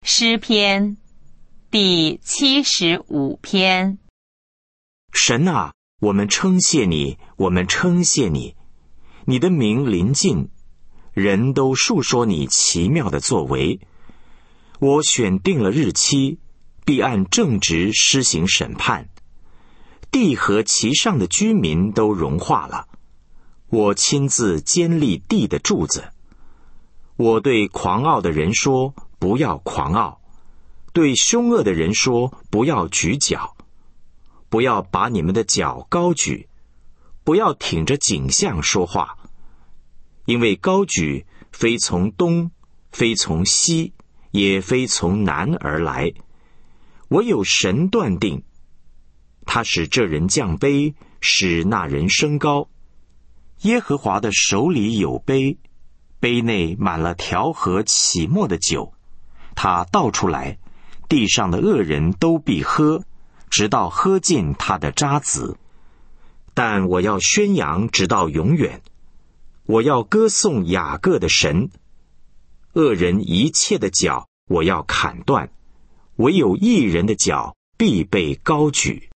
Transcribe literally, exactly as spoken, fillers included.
诗篇第七十五篇。 神啊，我们称谢你，我们称谢你，你的名临近，人都述说你奇妙的作为。我选定了日期，必按正直施行审判，地和其上的居民都融化了。我亲自坚立地的柱子。我对狂傲的人说，不要狂傲；对凶恶的人说，不要举脚。不要把你们的脚高举，不要挺着颈项说话，因为高举非从东，非从西，也非从南而来，唯有神断定。他使这人降卑，使那人升高。耶和华的手里有杯，杯内满了调和起沫的酒，他倒出来，地上的恶人都必喝，直到喝尽他的渣滓。但我要宣扬直到永远，我要歌颂雅各的神。恶人一切的脚我要砍断，唯有义人的脚必被高举。